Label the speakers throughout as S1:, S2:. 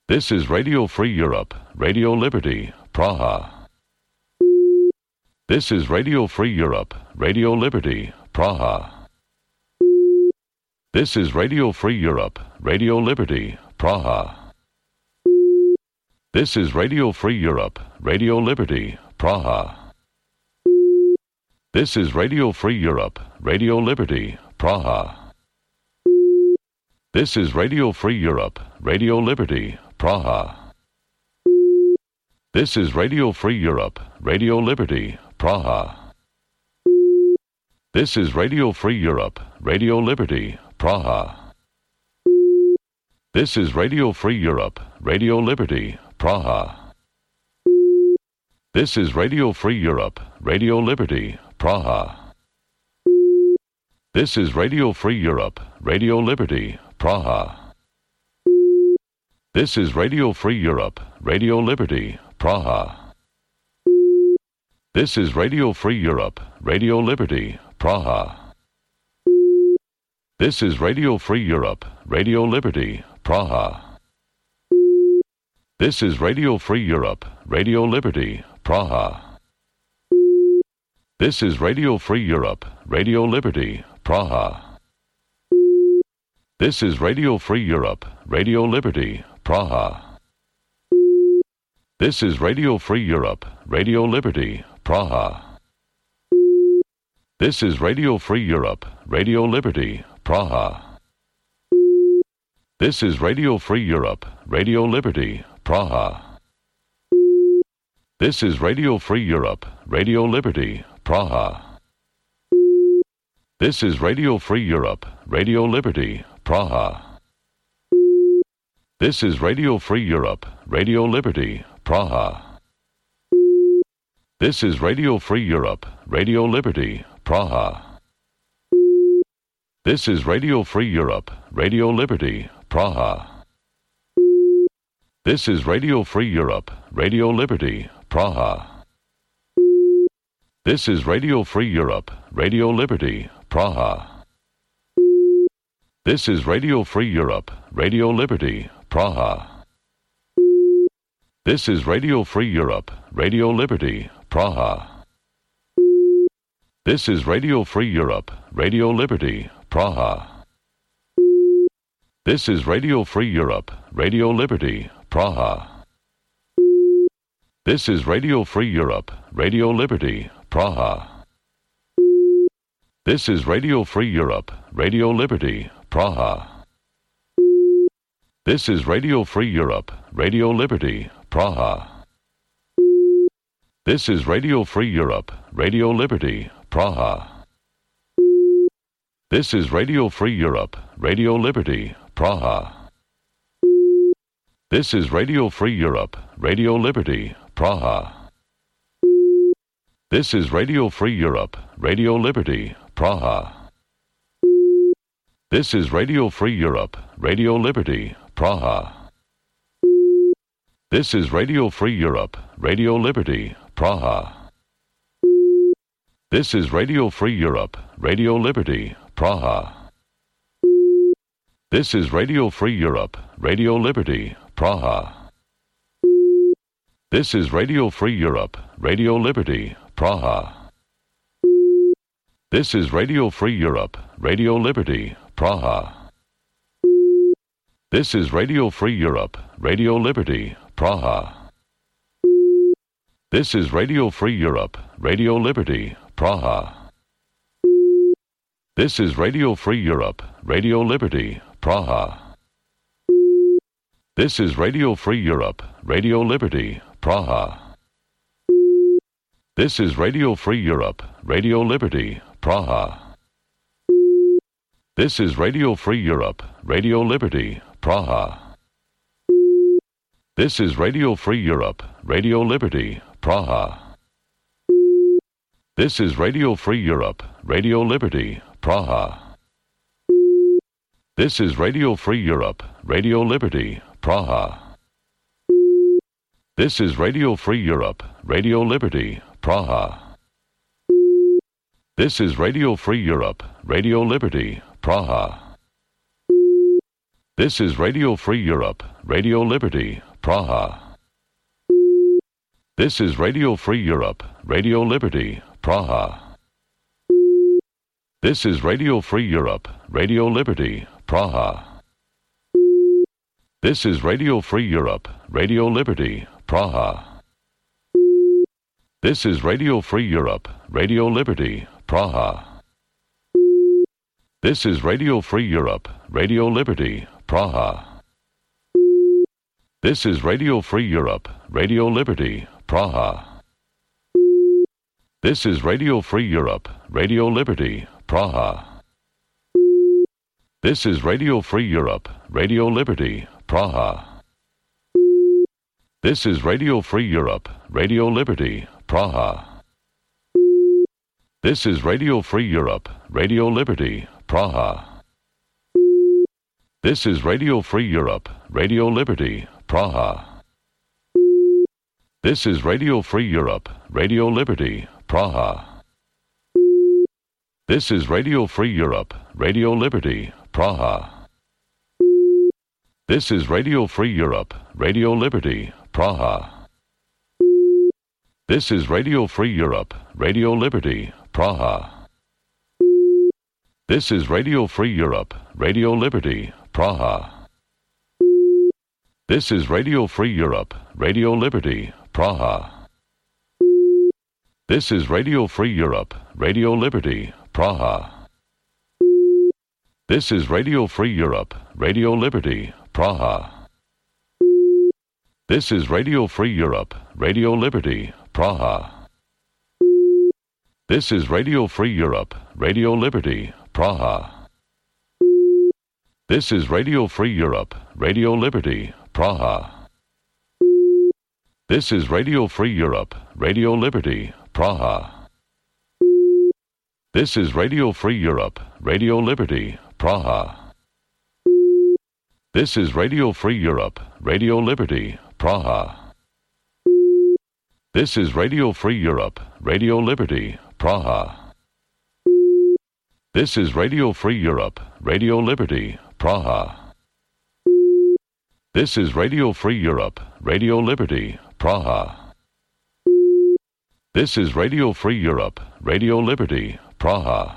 S1: This is Radio Free Europe, Radio Liberty, Praha. This is Radio Free Europe, Radio Liberty, Praha. This is Radio Free Europe, Radio Liberty, Praha. This is Radio Free Europe, Radio Liberty, Praha. This is Radio Free Europe, Radio Liberty, Praha. This is Radio Free Europe, Radio Liberty, Praha. This is Radio Free Europe, Radio Liberty, Praha. This is Radio Free Europe, Radio Liberty, Praha. This is Radio Free Europe, Radio Liberty, Praha. This is Radio Free Europe, Radio Liberty, Praha. This is Radio Free Europe, Radio Liberty, Praha. This is Radio Free Europe, Radio Liberty, Praha. This is Radio Free Europe, Radio Liberty, Praha. This is Radio Free Europe, Radio Liberty, Praha. This is Radio Free Europe, Radio Liberty, Praha. This is Radio Free Europe, Radio Liberty, Praha. This is Radio Free Europe, Radio Liberty, Praha. This is Radio Free Europe, Radio Liberty, Praha. This is Radio Free Europe, Radio Liberty, Praha. This is Radio Free Europe, Radio Liberty, Praha. This is Radio Free Europe, Radio Liberty, Praha. This is Radio Free Europe, Radio Liberty, Praha. This is Radio Free Europe, Radio Liberty, Praha. This is Radio Free Europe, Radio Liberty, Praha. This is Radio Free Europe, Radio Liberty, Praha. This is Radio Free Europe, Radio Liberty, Praha. This is Radio Free Europe, Radio Liberty, Praha. This is Radio Free Europe, Radio Liberty, Praha. This is Radio Free Europe, Radio Liberty, Praha. This is Radio Free Europe, Radio Liberty, Praha. This is Radio Free Europe, Radio Liberty, Praha. This is Radio Free Europe, Radio Liberty, Praha. This is Radio Free Europe, Radio Liberty, Praha. This is Radio Free Europe, Radio Liberty, Praha. This is Radio Free Europe, Radio Liberty, Praha. This is Radio Free Europe, Radio Liberty, Praha. This is Radio Free Europe, Radio Liberty, Praha. This is Radio Free Europe, Radio Liberty, Praha. This is Radio Free Europe, Radio Liberty, Praha. This is Radio Free Europe, Radio Liberty, Praha. This is Radio Free Europe, Radio Liberty, Praha. This is Radio Free Europe, Radio Liberty, Praha. This is Radio Free Europe, Radio Liberty, Praha. This is Radio Free Europe, Radio Liberty, Praha. This is Radio Free Europe, Radio Liberty, Praha. This is Radio Free Europe, Radio Liberty, Praha. This is Radio Free Europe, Radio Liberty, Praha. This is Radio Free Europe, Radio Liberty, Praha. This is Radio Free Europe, Radio Liberty, Praha. This is Radio Free Europe, Radio Liberty, Praha. This is Radio Free Europe, Radio Liberty, Praha. This is Radio Free Europe, Radio Liberty, Praha. This is Radio Free Europe, Radio Liberty, Praha. This is Radio Free Europe, Radio Liberty, Praha. This is Radio Free Europe, Radio Liberty, Praha. This is Radio Free Europe, Radio Liberty, Praha. This is Radio Free Europe, Radio Liberty, Praha. This is Radio Free Europe, Radio Liberty, Praha. This is Radio Free Europe, Radio Liberty, Praha. This is Radio Free Europe, Radio Liberty, Praha. This is Radio Free Europe, Radio Liberty, Praha. This is Radio Free Europe, Radio Liberty, Praha. This is Radio Free Europe, Radio Liberty, Praha. This is Radio Free Europe, Radio Liberty, Praha. This is Radio Free Europe, Radio Liberty, Praha. This is Radio Free Europe, Radio Liberty, Praha. This is Radio Free Europe, Radio Liberty, Praha. This is Radio Free Europe, Radio Liberty, Praha. This is Radio Free Europe, Radio Liberty, Praha. This is Radio Free Europe, Radio Liberty, Praha. This is Radio Free Europe, Radio Liberty, Praha. This is Radio Free Europe, Radio Liberty, Praha. This is Radio Free Europe, Radio Liberty, Praha. This is Radio Free Europe, Radio Liberty, Praha. This is Radio Free Europe, Radio Liberty, Praha. This is Radio Free Europe, Radio Liberty, Praha. This is Radio Free Europe, Radio Liberty, Praha. This is Radio Free Europe, Radio Liberty, Praha. This is Radio Free Europe, Radio Liberty, Praha. This is Radio Free Europe, Radio Liberty, Praha. This is Radio Free Europe, Radio Liberty, Praha. This is Radio Free Europe, Radio Liberty, Praha. This is Radio Free Europe, Radio Liberty, Praha. This is Radio Free Europe, Radio Liberty, Praha. This is Radio Free Europe, Radio Liberty, Praha.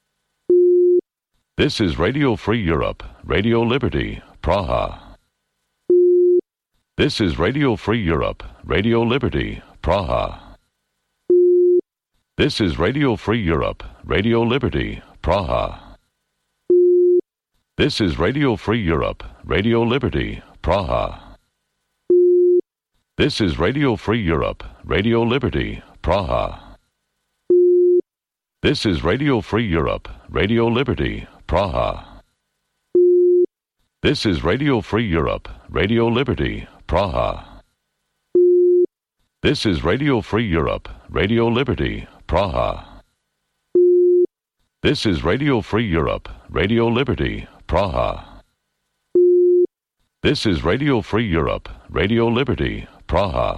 S1: This is Radio Free Europe, Radio Liberty, Praha. This is Radio Free Europe, Radio Liberty, Praha. This is Radio Free Europe, Radio Liberty, Praha. This is Radio Free Europe, Radio Liberty, Praha. This is Radio Free Europe, Radio Liberty, Praha. This is Radio Free Europe, Radio Liberty, Praha. This is Radio Free Europe, Radio Liberty, Praha. This is Radio Free Europe, Radio Liberty, Praha. This is Radio Free Europe, Radio Liberty, Praha. This is Radio Free Europe, Radio Liberty, Praha.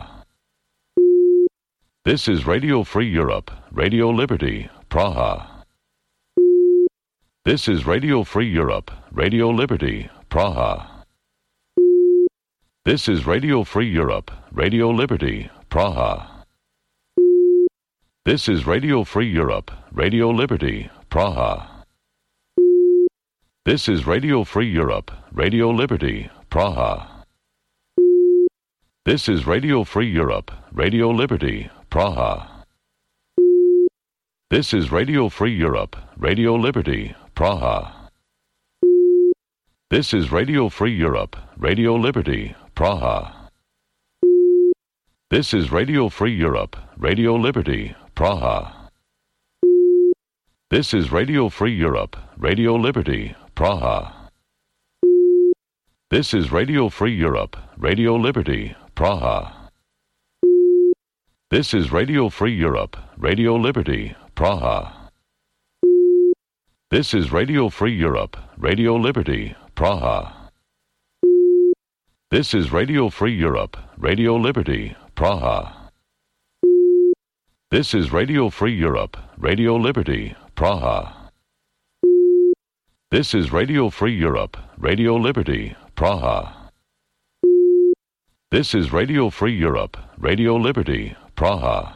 S1: This is Radio Free Europe, Radio Liberty, Praha. This is Radio Free Europe, Radio Liberty, Praha. This is Radio Free Europe, Radio Liberty, Praha. This is Radio Free Europe, Radio Liberty, Praha. This is Radio Free Europe, Radio Liberty, Praha. This is Radio Free Europe, Radio Liberty, Praha. This is Radio Free Europe, Radio Liberty, Praha. This is Radio Free Europe, Radio Liberty, Praha. This is Radio Free Europe, Radio Liberty, Praha. This is Radio Free Europe, Radio Liberty, Praha. This is Radio Free Europe, Radio Liberty, Praha. This is Radio Free Europe, Radio Liberty, Praha. This is Radio Free Europe, Radio Liberty, Praha. This is Radio Free Europe, Radio Liberty, Praha. This is Radio Free Europe, Radio Liberty, Praha. This is Radio Free Europe, Radio Liberty, Praha. This is Radio Free Europe, Radio Liberty, Praha.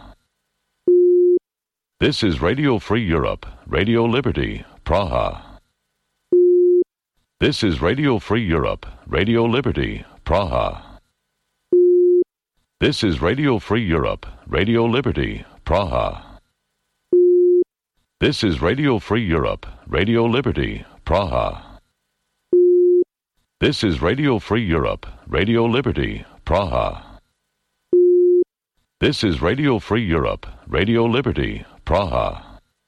S1: This is Radio Free Europe, Radio Liberty, Praha. This is Radio Free Europe, Radio Liberty, Praha. This is Radio Free Europe, Radio Liberty, Praha. This is Radio Free Europe, Radio Liberty, Praha. This is Radio Free Europe, Radio Liberty, Praha. This is Radio Free Europe, Radio Liberty, Praha.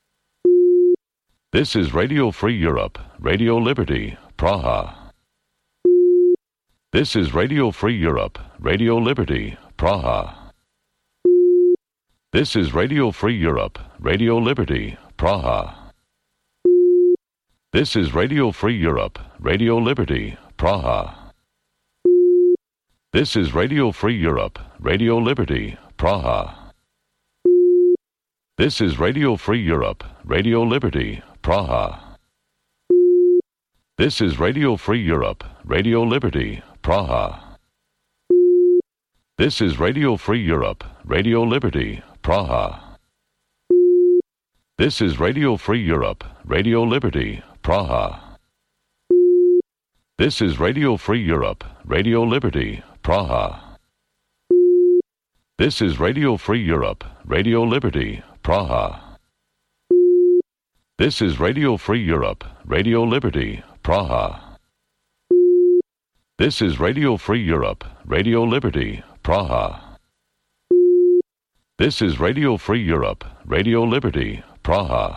S1: This is Radio Free Europe, Radio Liberty, Praha. This is Radio Free Europe, Radio Liberty, Praha. This is Radio Free Europe, Radio Liberty, Praha. This is Radio Free Europe, Radio Liberty, Praha. This is Radio Free Europe, Radio Liberty, Praha. This is Radio Free Europe, Radio Liberty, Praha. This is Radio Free Europe, Radio Liberty, Praha. This is Radio Free Europe, Radio Liberty, Praha. This is Radio Free Europe, Radio Liberty, Praha. This is Radio Free Europe, Radio Liberty, Praha. This is Radio Free Europe, Radio Liberty, Praha. This is Radio Free Europe, Radio Liberty, Praha. This is Radio Free Europe, Radio Liberty, Praha. This is Radio Free Europe, Radio Liberty, Praha.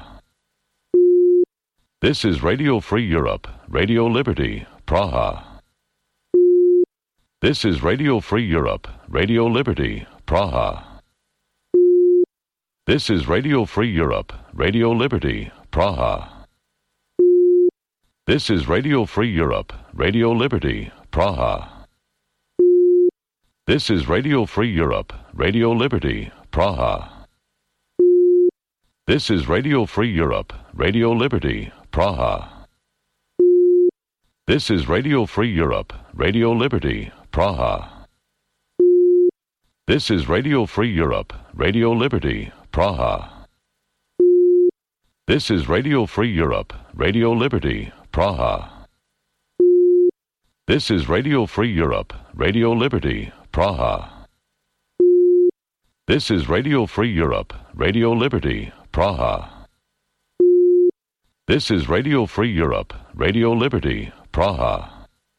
S1: This is Radio Free Europe, Radio Liberty, Praha. This is Radio Free Europe, Radio Liberty, Praha. This is Radio Free Europe, Radio Liberty, Praha. This is Radio Free Europe, Radio Liberty, Praha. This is Radio Free Europe, Radio Liberty, Praha. This is Radio Free Europe, Radio Liberty, Praha. This is Radio Free Europe, Radio Liberty, Praha. This is Radio Free Europe, Radio Liberty, Praha. This is Radio Free Europe, Radio Liberty, Praha. This is Radio Free Europe, Radio Liberty, Praha. This is Radio Free Europe, Radio Liberty, Praha. This is Radio Free Europe, Radio Liberty, Praha.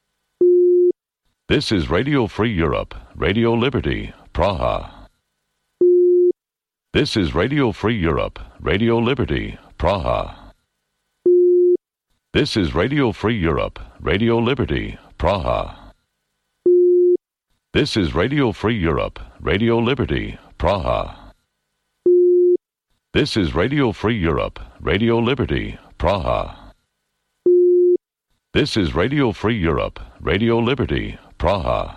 S1: This is Radio Free Europe, Radio Liberty, Praha. This is Radio Free Europe, Radio Liberty, Praha. This is Radio Free Europe, Radio Liberty, Praha. This is Radio Free Europe, Radio Liberty, Praha. This is Radio Free Europe, Radio Liberty, Praha. This is Radio Free Europe, Radio Liberty, Praha.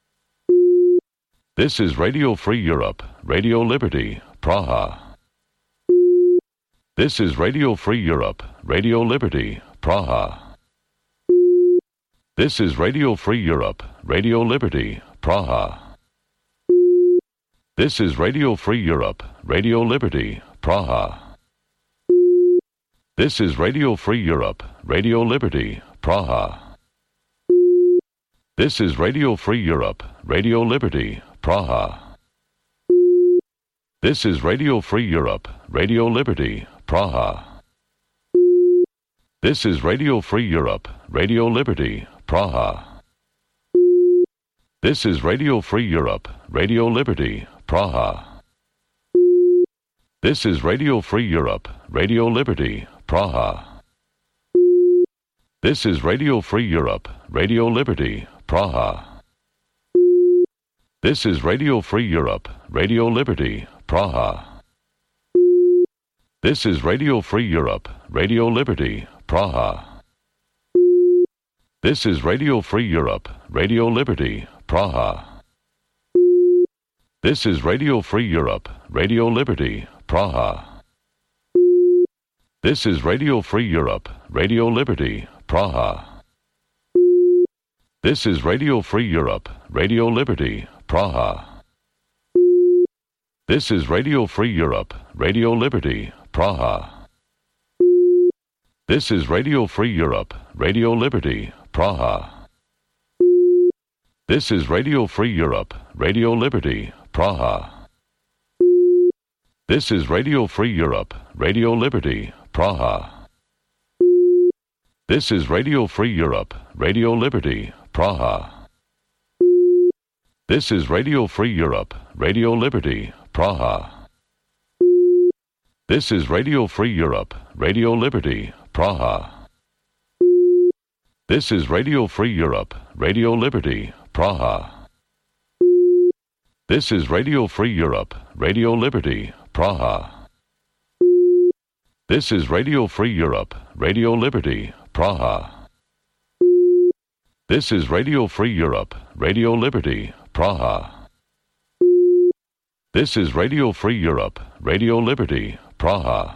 S1: This is Radio Free Europe, Radio Liberty, Praha. This is Radio Free Europe, Radio Liberty, Praha. This is Radio Free Europe, Radio Liberty, Praha. This is Radio Free Europe, Radio Liberty, Praha. This is Radio Free Europe, Radio Liberty, Praha. This is Radio Free Europe, Radio Liberty, Praha. This is Radio Free Europe, Radio Liberty, Praha. This is Radio Free Europe, Radio Liberty, Praha. This is Radio Free Europe, Radio Liberty, Praha. This is Radio Free Europe, Radio Liberty, Praha. This is Radio Free Europe, Radio Liberty, Praha. This is Radio Free Europe, Radio Liberty, Praha. This is Radio Free Europe, Radio Liberty, Praha. This is Radio Free Europe, Radio Liberty, Praha. This is Radio Free Europe, Radio Liberty, Praha. This is Radio Free Europe, Radio Liberty, Praha. This is Radio Free Europe, Radio Liberty, Praha. This is Radio Free Europe, Radio Liberty, Praha. This is Radio Free Europe, Radio Liberty, Praha. This is Radio Free Europe, Radio Liberty, Praha. This is Radio Free Europe, Radio Liberty, Praha. This is Radio Free Europe, Radio Liberty, Praha. This is Radio Free Europe, Radio Liberty, Praha. This is Radio Free Europe, Radio Liberty, Praha. This is Radio Free Europe, Radio Liberty, Praha. This is Radio Free Europe, Radio Liberty, Praha. This is Radio Free Europe, Radio Liberty, Praha. This is Radio Free Europe, Radio Liberty, Praha. This is Radio Free Europe, Radio Liberty, Praha.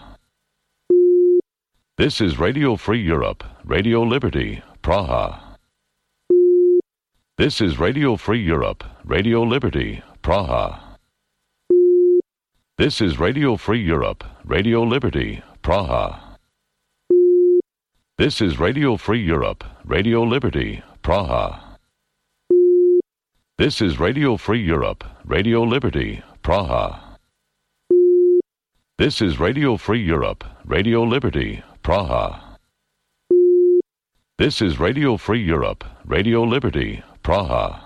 S1: This is Radio Free Europe, Radio Liberty, Praha. This is Radio Free Europe, Radio Liberty, Praha. This is Radio Free Europe, Radio Liberty, Praha. This is Radio Free Europe, Radio Liberty, Praha. This is Radio Free Europe, Radio Liberty, Praha. This is Radio Free Europe, Radio Liberty, Praha. This is Radio Free Europe, Radio Liberty, Praha.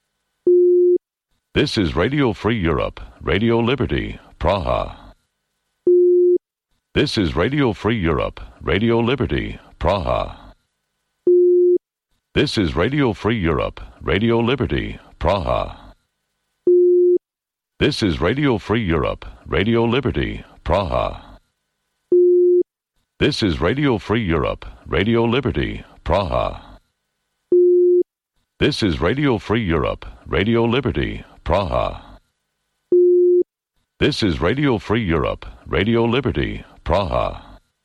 S1: This is Radio Free Europe, Radio Liberty, Praha. This is Radio Free Europe, Radio Liberty, Praha. This is Radio Free Europe, Radio Liberty, Praha. This is Radio Free Europe, Radio Liberty, Praha. This is Radio Free Europe, Radio Liberty, Praha. This is Radio Free Europe, Radio Liberty, Praha. This is Radio Free Europe, Radio Liberty, Praha.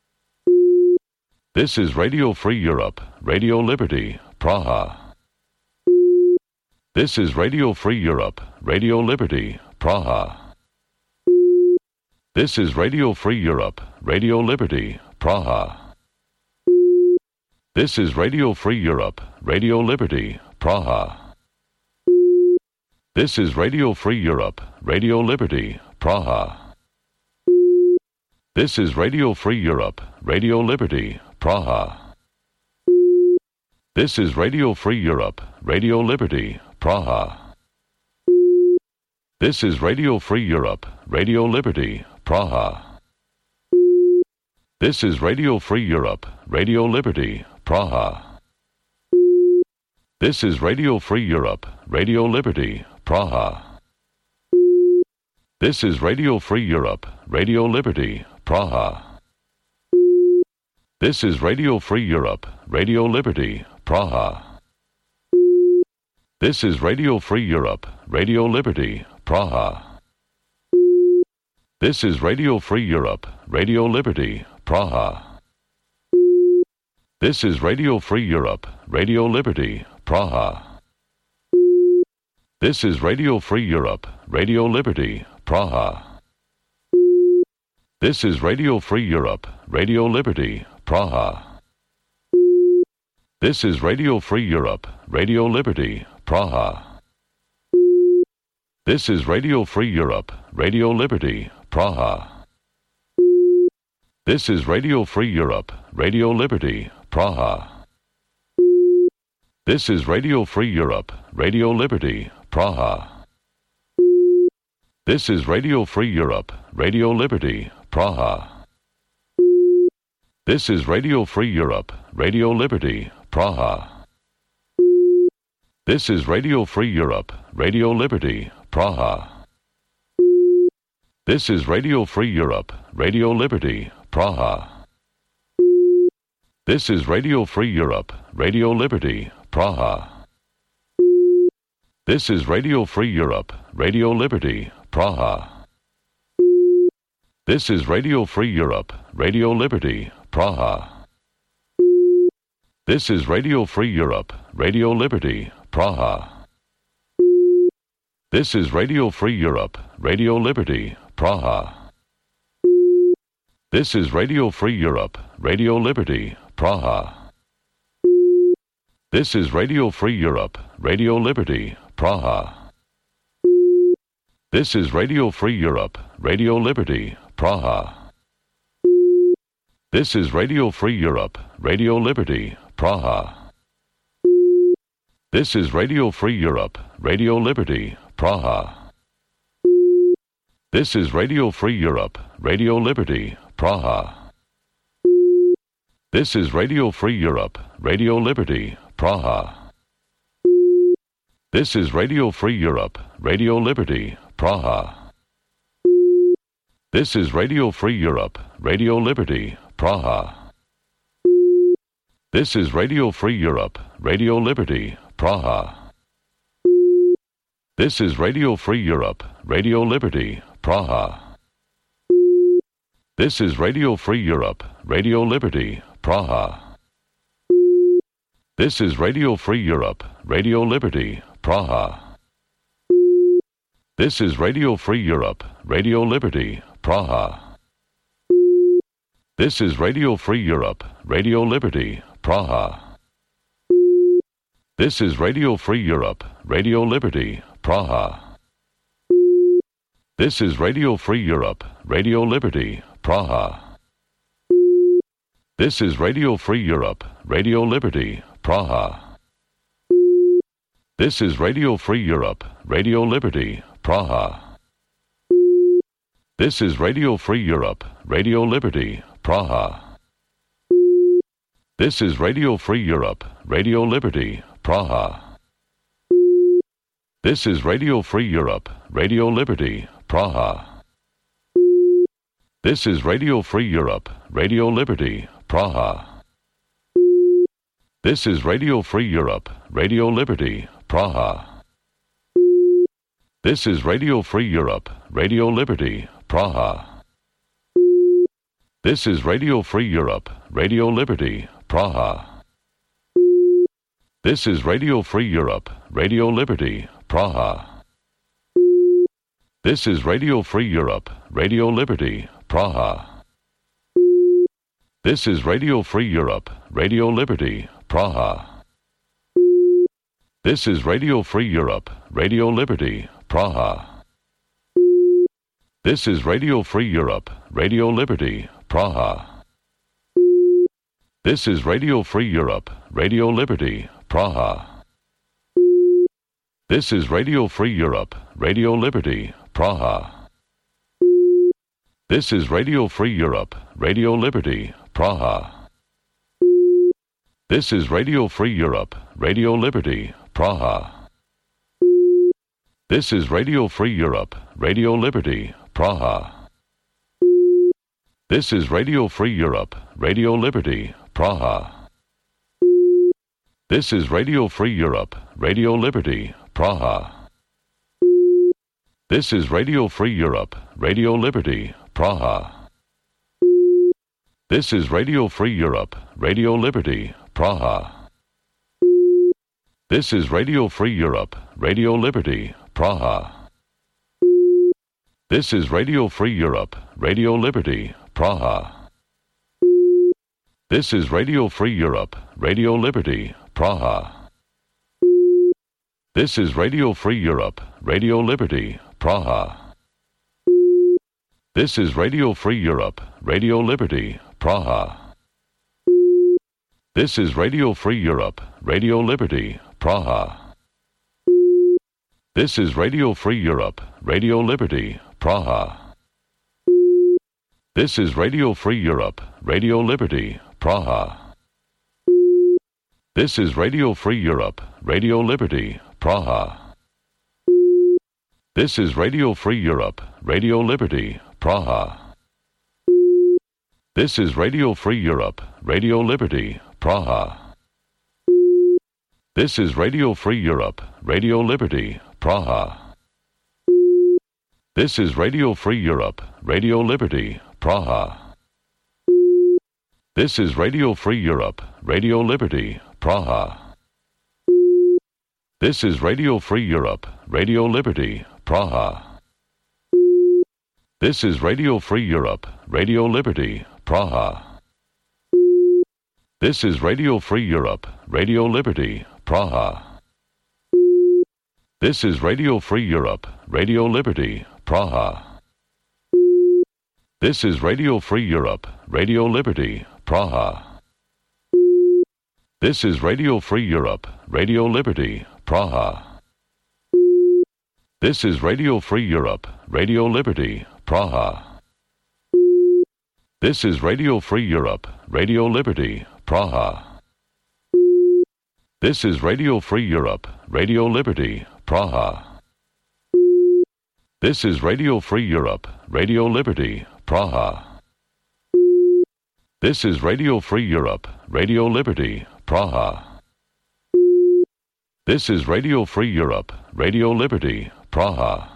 S1: This is Radio Free Europe, Radio Liberty, Praha. This is Radio Free Europe, Radio Liberty, Praha. This is Radio Free Europe, Radio Liberty, Praha. This is Radio Free Europe, Radio Liberty, Praha. This is Radio Free Europe, Radio Liberty, Praha. This is Radio Free Europe, Radio Liberty, Praha. This is Radio Free Europe, Radio Liberty, Praha. This is Radio Free Europe, Radio Liberty, Praha. This is Radio Free Europe, Radio Liberty, Praha. This is Radio Free Europe, Radio Liberty, Praha. This is Radio Free Europe, Radio Liberty, Praha. This is Radio Free Europe, Radio Liberty, Praha. This is Radio Free Europe, Radio Liberty, Praha. This is Radio Free Europe, Radio Liberty, Praha. This is Radio Free Europe, Radio Liberty, Praha. This is Radio Free Europe, Radio Liberty, Praha. This is Radio Free Europe, Radio Liberty, Praha. This is Radio Free Europe, Radio Liberty, Praha. This is Radio Free Europe, Radio Liberty, Praha. This is Radio Free Europe, Radio Liberty, Praha. This is Radio Free Europe, Radio Liberty, Praha. This is Radio Free Europe, Radio Liberty, Praha. This is Radio Free Europe, Radio Liberty, Praha. This is Radio Free Europe, Radio Liberty, Praha. This is Radio Free Europe, Radio Liberty, Praha. This is Radio Free Europe, Radio Liberty, Praha. This is Radio Free Europe, Radio Liberty, Praha. This is Radio Free Europe, Radio Liberty, Praha. This is Radio Free Europe, Radio Liberty, Praha. This is Radio Free Europe, Radio Liberty, Praha. This is Radio Free Europe, Radio Liberty, Praha. This is Radio Free Europe, Radio Liberty, Praha. This is Radio Free Europe, Radio Liberty, Praha. This is Radio Free Europe, Radio Liberty, Praha. This is Radio Free Europe, Radio Liberty, Praha. This is Radio Free Europe, Radio Liberty, Praha. This is Radio Free Europe, Radio Liberty, Praha. This is Radio Free Europe, Radio Liberty, Praha. This is Radio Free Europe, Radio Liberty, Praha. This is Radio Free Europe, Radio Liberty, Praha. This is Radio Free Europe, Radio Liberty, Praha. This is Radio Free Europe, Radio Liberty, Praha. This is Radio Free Europe, Radio Liberty, Praha. This is Radio Free Europe, Radio Liberty, Praha. This is Radio Free Europe, Radio Liberty, Praha. This is Radio Free Europe, Radio Liberty, Praha. This is Radio Free Europe, Radio Liberty, Praha. This is Radio Free Europe, Radio Liberty, Praha. This is Radio Free Europe, Radio Liberty, Praha. This is Radio Free Europe, Radio Liberty, Praha. This is Radio Free Europe, Radio Liberty, Praha. This is Radio Free Europe, Radio Liberty, Praha. This is Radio Free Europe, Radio Liberty, Praha. This is Radio Free Europe, Radio Liberty, Praha. This is Radio Free Europe, Radio Liberty, Praha. This is Radio Free Europe, Radio Liberty, Praha. This is Radio Free Europe, Radio Liberty, Praha. This is Radio Free Europe, Radio Liberty, Praha. This is Radio Free Europe, Radio Liberty, Praha. This is Radio Free Europe, Radio Liberty, Praha. This is Radio Free Europe, Radio Liberty, Praha. This is Radio Free Europe, Radio Liberty, Praha. This is Radio Free Europe, Radio Liberty, Praha. This is Radio Free Europe, Radio Liberty, Praha. This is Radio Free Europe, Radio Liberty, Praha. This is Radio Free Europe, Radio Liberty, Praha. This is Radio Free Europe, Radio Liberty, Praha. This is Radio Free Europe, Radio Liberty, Praha. This is Radio Free Europe, Radio Liberty, Praha. This is Radio Free Europe, Radio Liberty, Praha. This is Radio Free Europe, Radio Liberty, Praha. This is Radio Free Europe, Radio Liberty, Praha. This is Radio Free Europe, Radio Liberty, Praha. This is Radio Free Europe, Radio Liberty, Praha. This is Radio Free Europe, Radio Liberty, Praha. This is Radio Free Europe, Radio Liberty, Praha. This is Radio Free Europe, Radio Liberty, Praha. This is Radio Free Europe, Radio Liberty, Praha. This is Radio Free Europe, Radio Liberty, Praha. This is Radio Free Europe, Radio Liberty, Praha. This is Radio Free Europe, Radio Liberty, Praha. This is Radio Free Europe, Radio Liberty, Praha. This is Radio Free Europe, Radio Liberty, Praha. This is Radio Free Europe, Radio Liberty, Praha. This is Radio Free Europe, Radio Liberty, Praha. This is Radio Free Europe, Radio Liberty, Praha. This is Radio Free Europe, Radio Liberty, Praha. This is Radio Free Europe, Radio Liberty, Praha. This is Radio Free Europe, Radio Liberty, Praha. This is Radio Free Europe, Radio Liberty, Praha. This is Radio Free Europe, Radio Liberty, Praha. This is Radio Free Europe, Radio Liberty, Praha. This is Radio Free Europe, Radio Liberty, Praha. This is Radio Free Europe, Radio Liberty, Praha. This is Radio Free Europe, Radio Liberty, Praha. This is Radio Free Europe, Radio Liberty, Praha.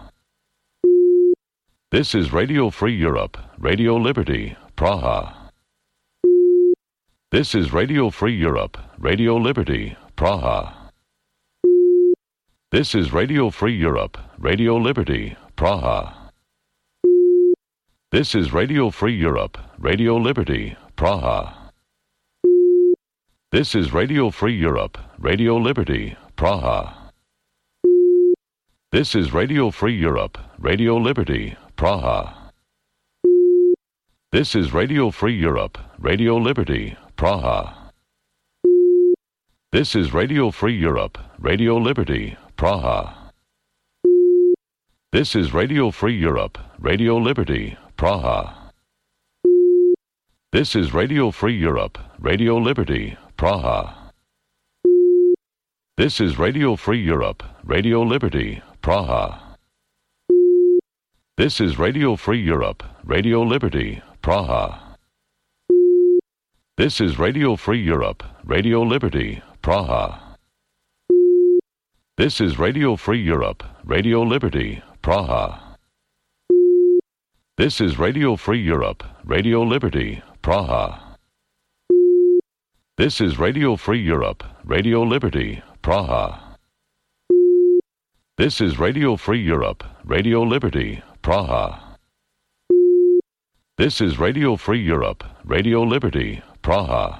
S1: This is Radio Free Europe, Radio Liberty, Praha. This is Radio Free Europe, Radio Liberty, Praha. This is Radio Free Europe, Radio Liberty, Praha. This is Radio Free Europe, Radio Liberty, Praha. This is Radio Free Europe, Radio Liberty, Praha. This is Radio Free Europe, Radio Liberty, Praha. This is Radio Free Europe, Radio Liberty, Praha. This is Radio Free Europe, Radio Liberty, Praha. This is Radio Free Europe, Radio Liberty, Praha. This is Radio Free Europe, Radio Liberty, Praha. This is Radio Free Europe, Radio Liberty, Praha. This is Radio Free Europe, Radio Liberty, Praha. This is Radio Free Europe, Radio Liberty, Praha. This is Radio Free Europe, Radio Liberty, Praha. This is Radio Free Europe, Radio Liberty, Praha. This is Radio Free Europe, Radio Liberty, Praha. This is Radio Free Europe, Radio Liberty, Praha. This is Radio Free Europe, Radio Liberty, Praha.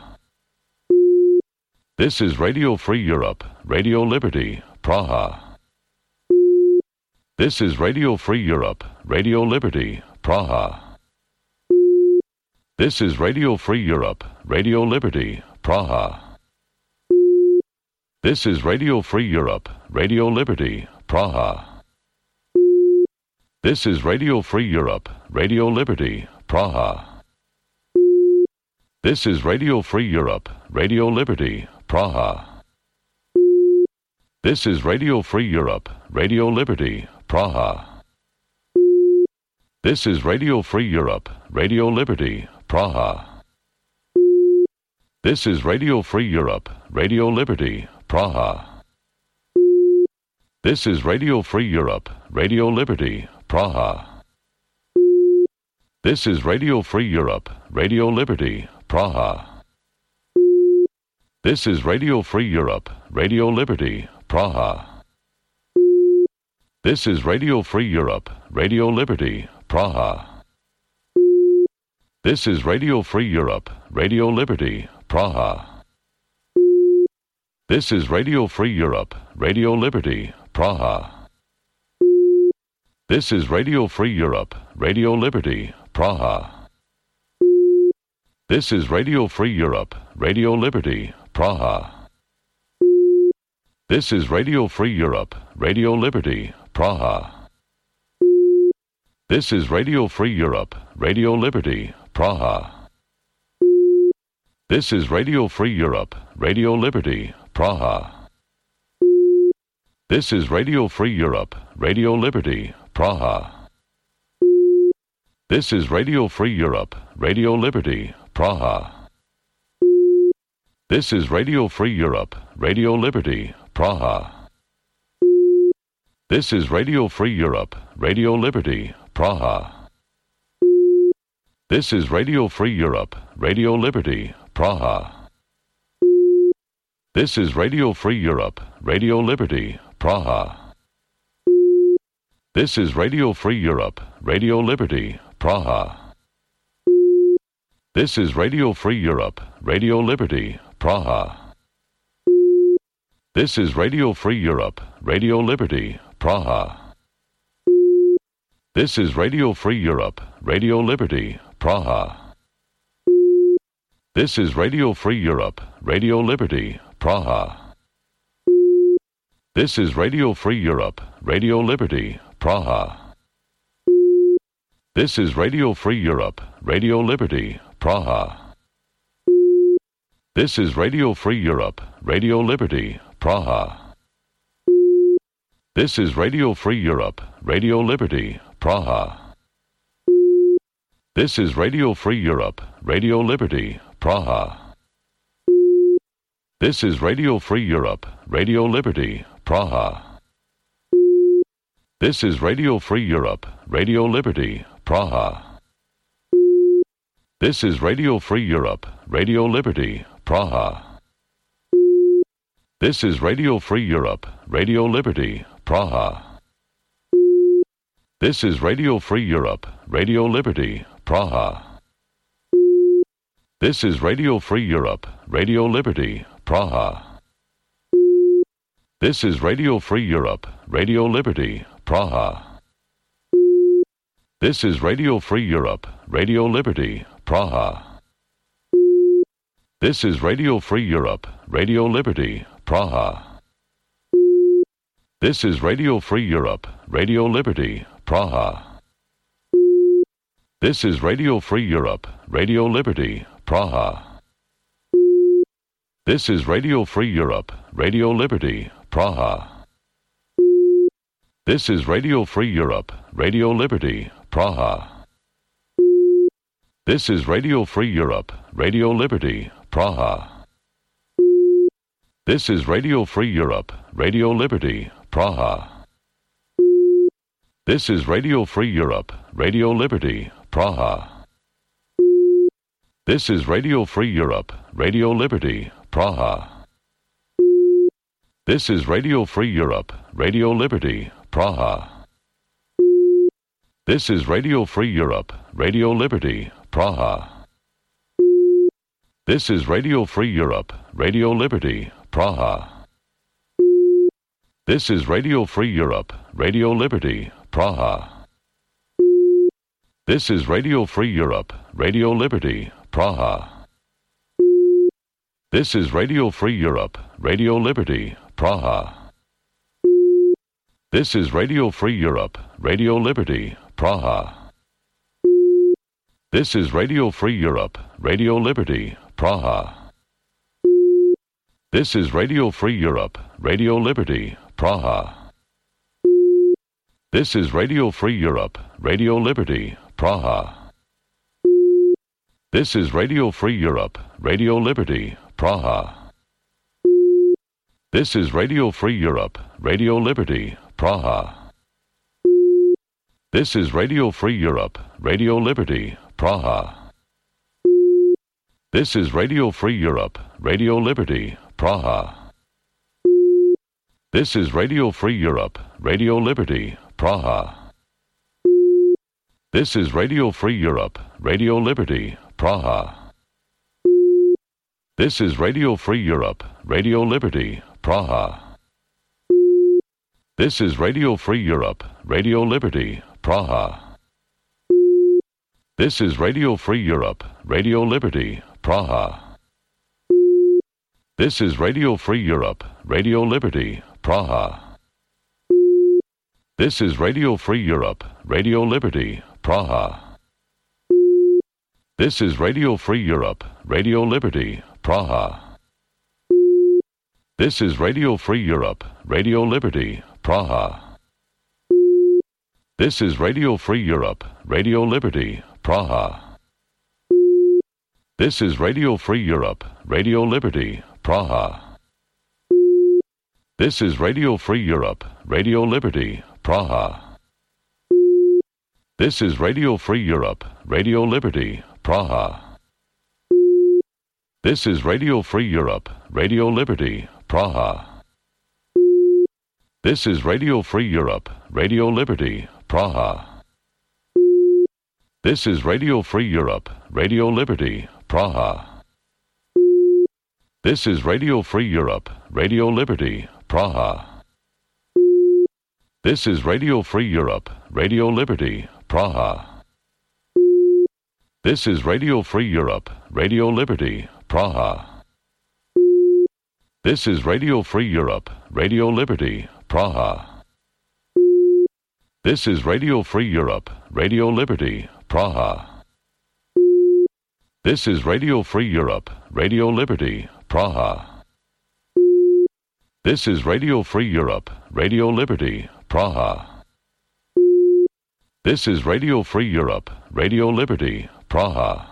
S1: This is Radio Free Europe, Radio Liberty, Praha. This is Radio Free Europe, Radio Liberty, Praha. This is Radio Free Europe, Radio Liberty, Praha. This is Radio Free Europe, Radio Liberty, Praha. This is Radio Free Europe, Radio Liberty, Praha. This is Radio Free Europe, Radio Liberty, Praha. This is Radio Free Europe, Radio Liberty, Praha. This is Radio Free Europe, Radio Liberty, Praha. This is Radio Free Europe, Radio Liberty, Praha. This is Radio Free Europe, Radio Liberty, Praha. This is Radio Free Europe, Radio Liberty, Praha. This is Radio Free Europe, Radio Liberty, Praha. This is Radio Free Europe, Radio Liberty, Praha. This is Radio Free Europe, Radio Liberty, Praha. This is Radio Free Europe, Radio Liberty, Praha. This is Radio Free Europe, Radio Liberty, Praha. This is Radio Free Europe, Radio Liberty, Praha. This is Radio Free Europe, Radio Liberty, Praha. This is Radio Free Europe, Radio Liberty, Praha. This is Radio Free Europe, Radio Liberty, Praha. This is Radio Free Europe, Radio Liberty, Praha. This is Radio Free Europe, Radio Liberty, Praha. This is Radio Free Europe, Radio Liberty, Praha. This is Radio Free Europe, Radio Liberty, Praha. This is Radio Free Europe, Radio Liberty, Praha. This is Radio Free Europe, Radio Liberty, Praha. This is Radio Free Europe, Radio Liberty, Praha. This is Radio Free Europe, Radio Liberty, Praha. This is Radio Free Europe, Radio Liberty, Praha. This is Radio Free Europe, Radio Liberty, Praha. This is Radio Free Europe, Radio Liberty, Praha. This is Radio Free Europe, Radio Liberty, Praha. This is Radio Free Europe, Radio Liberty, Praha. This is Radio Free Europe, Radio Liberty, Praha. This is Radio Free Europe, Radio Liberty, Praha. This is Radio Free Europe, Radio Liberty, Praha. This is Radio Free Europe, Radio Liberty, Praha. This is Radio Free Europe, Radio Liberty, Praha. This is Radio Free Europe, Radio Liberty, Praha. This is Radio Free Europe, Radio Liberty, Praha. This is Radio Free Europe, Radio Liberty, Praha. This is Radio Free Europe, Radio Liberty, Praha. This is Radio Free Europe, Radio Liberty, Praha. This is Radio Free Europe, Radio Liberty, Praha. This is Radio Free Europe, Radio Liberty, Praha. This is Radio Free Europe, Radio Liberty, Praha. This is Radio Free Europe, Radio Liberty, Praha. This is Radio Free Europe, Radio Liberty, Praha. This is Radio Free Europe, Radio Liberty, Praha. This is Radio Free Europe, Radio Liberty, Praha. This is Radio Free Europe, Radio Liberty, Praha. This is Radio Free Europe, Radio Liberty, Praha. This is Radio Free Europe, Radio Liberty, Praha. This is Radio Free Europe, Radio Liberty, Praha. This is Radio Free Europe, Radio Liberty, Praha. This is Radio Free Europe, Radio Liberty, Praha. This is Radio Free Europe, Radio Liberty, Praha. This is Radio Free Europe, Radio Liberty, Praha. This is Radio Free Europe, Radio Liberty, Praha. This is Radio Free Europe, Radio Liberty, Praha. This is Radio Free Europe, Radio Liberty, Praha. This is Radio Free Europe, Radio Liberty, Praha. This is Radio Free Europe, Radio Liberty, Praha. This is Radio Free Europe, Radio Liberty, Praha. This is Radio Free Europe, Radio Liberty, Praha. This is Radio Free Europe, Radio Liberty, Praha. This is Radio Free Europe, Radio Liberty, Praha. This is Radio Free Europe, Radio Liberty, Praha. This is Radio Free Europe, Radio Liberty, Praha. This is Radio Free Europe, Radio Liberty, Praha. This is Radio Free Europe, Radio Liberty, Praha. This is Radio Free Europe, Radio Liberty, Praha. This is Radio Free Europe, Radio Liberty, Praha. This is Radio Free Europe, Radio Liberty, Praha. This is Radio Free Europe, Radio Liberty, Praha. This is Radio Free Europe, Radio Liberty, Praha. This is Radio Free Europe, Radio Liberty, Praha. This is Radio Free Europe, Radio Liberty, Praha. This is Radio Free Europe, Radio Liberty, Praha. This is Radio Free Europe, Radio Liberty, Praha. This is Radio Free Europe, Radio Liberty, Praha. This is Radio Free Europe, Radio Liberty, Praha. This is Radio Free Europe, Radio Liberty, Praha. This is Radio Free Europe, Radio Liberty, Praha. This is Radio Free Europe, Radio Liberty, Praha. This is Radio Free Europe, Radio Liberty, Praha. This is Radio Free Europe, Radio Liberty, Praha. This is Radio Free Europe, Radio Liberty, Praha. This is Radio Free Europe, Radio Liberty, Praha. This is Radio Free Europe, Radio Liberty, Praha. This is Radio Free Europe, Radio Liberty, Praha.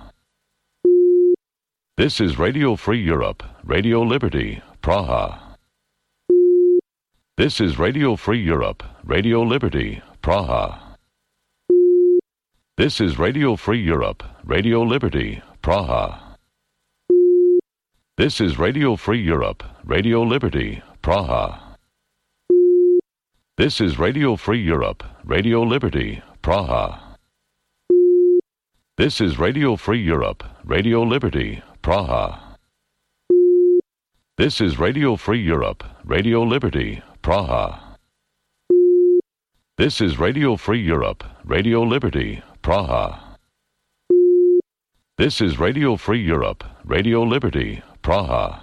S1: This is Radio Free Europe, Radio Liberty, Praha. This is Radio Free Europe, Radio Liberty, Praha. This is Radio Free Europe, Radio Liberty, Praha. This is Radio Free Europe, Radio Liberty, Praha. This is Radio Free Europe, Radio Liberty, Praha. This is Radio Free Europe, Radio Liberty, Praha. This is Radio Free Europe, Radio Liberty, Praha. This is Radio Free Europe, Radio Liberty, Praha. This is Radio Free Europe, Radio Liberty, Praha.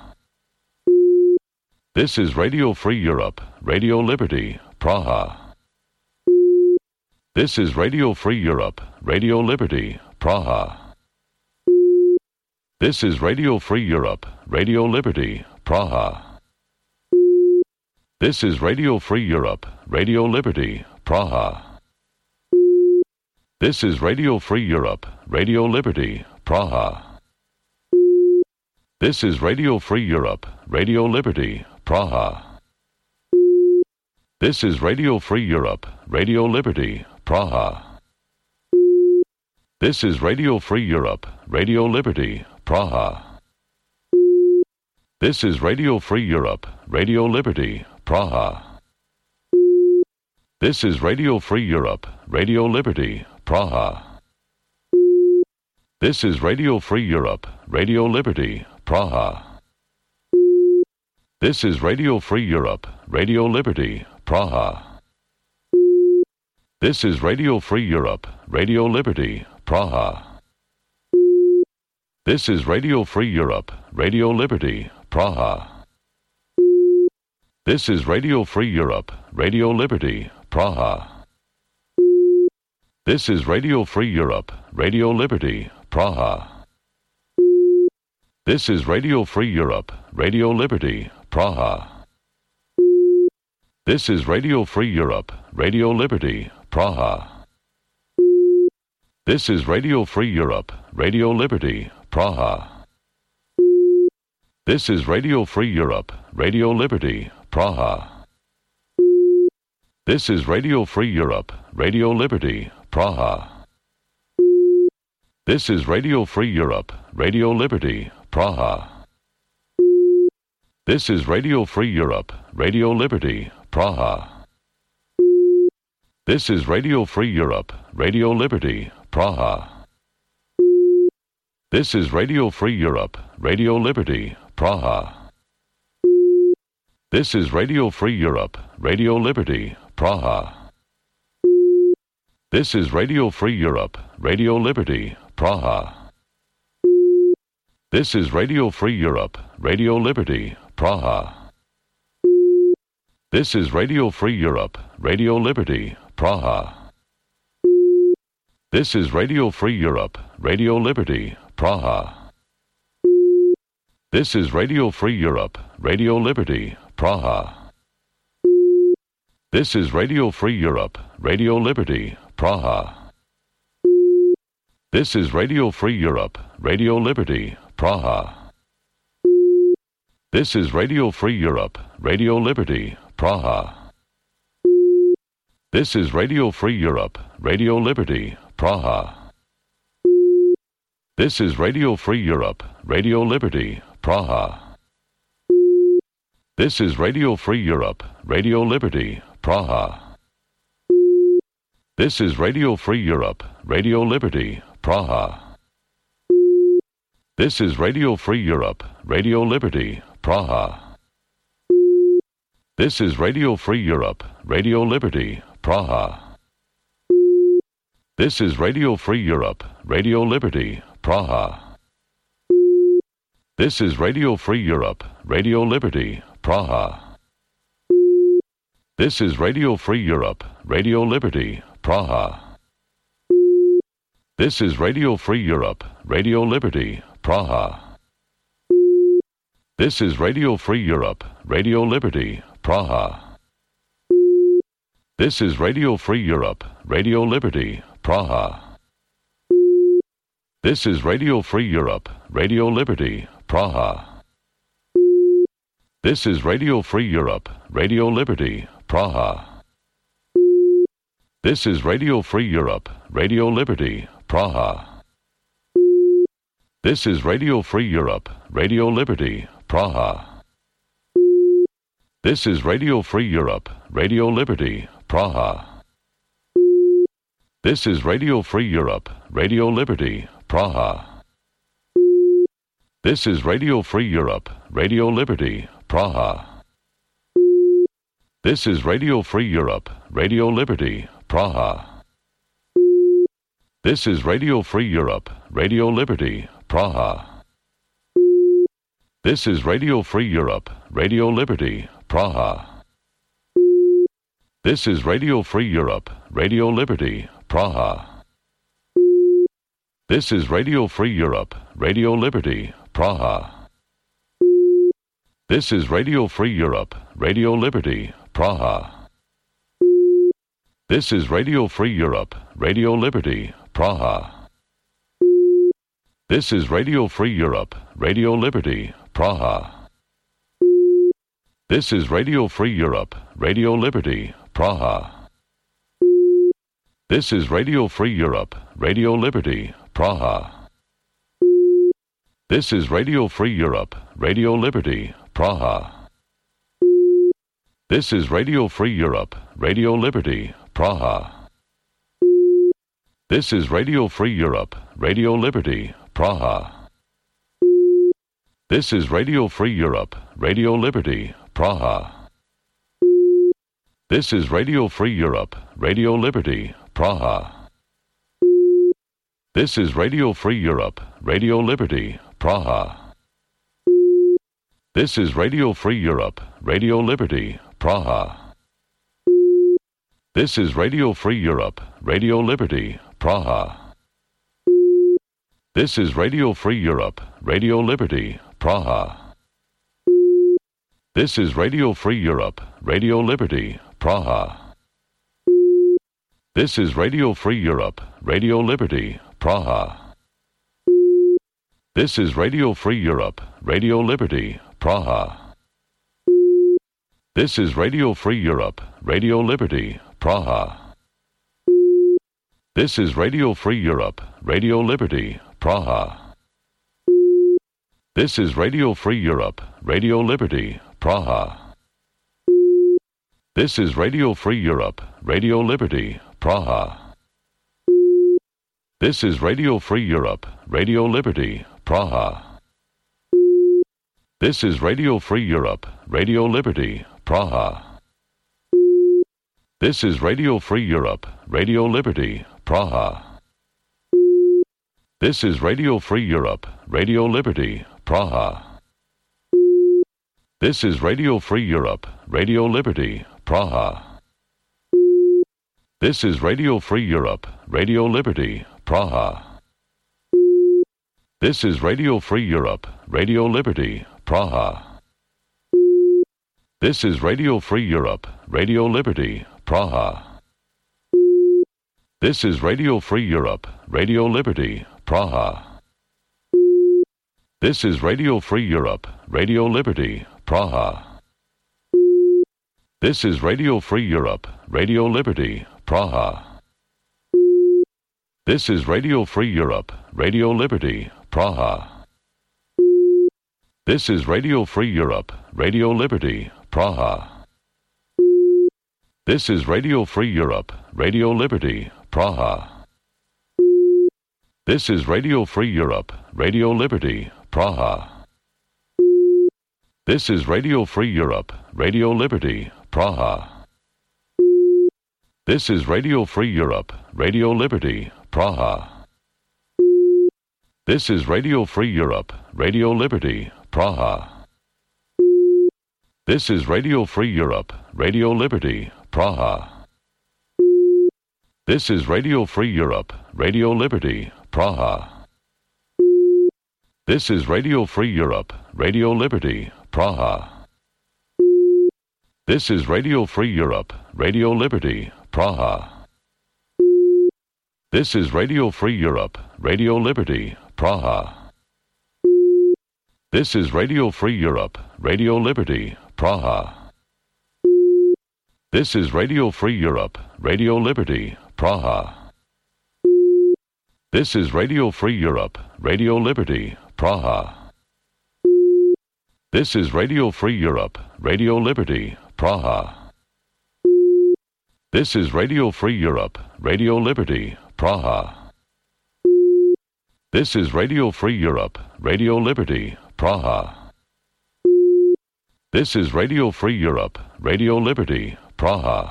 S1: This is Radio Free Europe, Radio Liberty, Praha. This is Radio Free Europe, Radio Liberty, Praha. This is Radio Free Europe, Radio Liberty, Praha. This is Radio Free Europe, Radio Liberty, Praha. This is Radio Free Europe, Radio Liberty, Praha. This is Radio Free Europe, Radio Liberty, Praha. This is Radio Free Europe, Radio Liberty, Praha. This is Radio Free Europe, Radio Liberty, Praha. This is Radio Free Europe, Radio Liberty, Praha. This is Radio Free Europe, Radio Liberty, Praha. This is Radio Free Europe, Radio Liberty, Praha. This is Radio Free Europe, Radio Liberty, Praha. This is Radio Free Europe, Radio Liberty, Praha. This is Radio Free Europe, Radio Liberty, Praha. This is Radio Free Europe, Radio Liberty, Praha. This is Radio Free Europe, Radio Liberty, Praha. This is Radio Free Europe, Radio Liberty, Praha. This is Radio Free Europe, Radio Liberty, Praha. This is Radio Free Europe, Radio Liberty, Praha. This is Radio Free Europe, Radio Liberty, Praha. This is Radio Free Europe, Radio Liberty, Praha. This is Radio Free Europe, Radio Liberty, Praha. This is Radio Free Europe, Radio Liberty, Praha. This is Radio Free Europe, Radio Liberty, Praha. This is Radio Free Europe, Radio Liberty, Praha. This is Radio Free Europe, Radio Liberty, Praha. This is Radio Free Europe, Radio Liberty, Praha. This is Radio Free Europe, Radio Liberty, Praha. This is Radio Free Europe, Radio Liberty, Praha. This is Radio Free Europe, Radio Liberty, Praha. This is Radio Free Europe, Radio Liberty, Praha. This is Radio Free Europe, Radio Liberty, Praha. This is Radio Free Europe, Radio Liberty, Praha. This is Radio Free Europe, Radio Liberty, Praha. This is Radio Free Europe, Radio Liberty, Praha. This is Radio Free Europe, Radio Liberty, Praha. This is Radio Free Europe, Radio Liberty, Praha. This is Radio Free Europe, Radio Liberty, Praha. This is Radio Free Europe, Radio Liberty, Praha. This is Radio Free Europe, Radio Liberty, Praha. This is Radio Free Europe, Radio Liberty, Praha. This is Radio Free Europe, Radio Liberty, Praha. This is Radio Free Europe, Radio Liberty, Praha. This is Radio Free Europe, Radio Liberty, Praha. This is Radio Free Europe, Radio Liberty, Praha. This is Radio Free Europe, Radio Liberty, Praha. This is Radio Free Europe, Radio Liberty, Praha. This is Radio Free Europe, Radio Liberty, Praha. This is Radio Free Europe, Radio Liberty, Praha. This is Radio Free Europe, Radio Liberty, Praha. This is Radio Free Europe, Radio Liberty, Praha. This is Radio Free Europe, Radio Liberty, Praha. This is Radio Free Europe, Radio Liberty, Praha. This is Radio Free Europe, Radio Liberty, Praha. This is Radio Free Europe, Radio Liberty, Praha. This is Radio Free Europe, Radio Liberty, Praha. This is Radio Free Europe, Radio Liberty, Praha. This is Radio Free Europe, Radio Liberty, Praha. This is Radio Free Europe, Radio Liberty, Praha. This is Radio Free Europe, Radio Liberty, Praha. This is Radio Free Europe, Radio Liberty, Praha. This is Radio Free Europe, Radio Liberty, Praha. This is Radio Free Europe, Radio Liberty, Praha. This is Radio Free Europe, Radio Liberty, Praha. This is Radio Free Europe, Radio Liberty, Praha. This is Radio Free Europe, Radio Liberty, Praha. This is Radio Free Europe, Radio Liberty, Praha. This is Radio Free Europe, Radio Liberty, Praha. This is Radio Free Europe, Radio Liberty, Praha. This is Radio Free Europe, Radio Liberty, Praha. This is Radio Free Europe, Radio Liberty, Praha. This is Radio Free Europe, Radio Liberty, Praha. This is Radio Free Europe, Radio Liberty, Praha. This is Radio Free Europe, Radio Liberty, Praha. This is Radio Free Europe, Radio Liberty, Praha. This is Radio Free Europe, Radio Liberty, Praha. This is Radio Free Europe, Radio Liberty, Praha. This is Radio Free Europe, Radio Liberty, Praha. This is Radio Free Europe, Radio Liberty, Praha. This is Radio Free Europe, Radio Liberty, Praha. This is Radio Free Europe, Radio Liberty, Praha. This is Radio Free Europe, Radio Liberty, Praha. This is Radio Free Europe, Radio Liberty, Praha. This is Radio Free Europe, Radio Liberty, Praha. This is Radio Free Europe, Radio Liberty, Praha. This is Radio Free Europe, Radio Liberty, Praha. This is Radio Free Europe, Radio Liberty, Praha. This is Radio Free Europe, Radio Liberty, Praha. This is Radio Free Europe, Radio Liberty, Praha. This is Radio Free Europe, Radio Liberty, Praha. This is Radio Free Europe, Radio Liberty, Praha. This is Radio Free Europe, Radio Liberty, Praha. This is Radio Free Europe, Radio Liberty, Praha. This is Radio Free Europe, Radio Liberty, Praha. This is Radio Free Europe, Radio Liberty, Praha. This is Radio Free Europe, Radio Liberty, Praha. This is Radio Free Europe, Radio Liberty, Praha. This is Radio Free Europe, Radio Liberty, Praha. This is Radio Free Europe, Radio Liberty, Praha. This is Radio Free Europe, Radio Liberty, Praha. This is Radio Free Europe, Radio Liberty, Praha. This is Radio Free Europe, Radio Liberty, Praha. This is Radio Free Europe, Radio Liberty, Praha. This is Radio Free Europe, Radio Liberty, Praha. This is Radio Free Europe, Radio Liberty, Praha. This is Radio Free Europe, Radio Liberty, Praha. This is Radio Free Europe, Radio Liberty, Praha. This is Radio Free Europe, Radio Liberty, Praha. This is Radio Free Europe, Radio Liberty, Praha.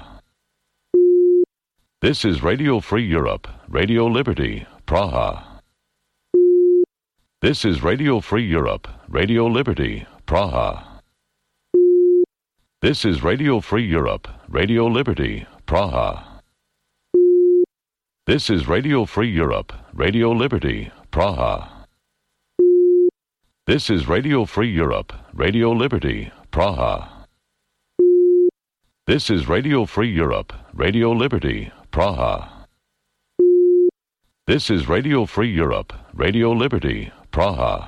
S1: This is Radio Free Europe, Radio Liberty, Praha. This is Radio Free Europe, Radio Liberty, Praha. This is Radio Free Europe, Radio Liberty, Praha. This is Radio Free Europe, Radio Liberty, Praha. This is Radio Free Europe, Radio Liberty, Praha. This is Radio Free Europe, Radio Liberty, Praha. This is Radio Free Europe, Radio Liberty, Praha.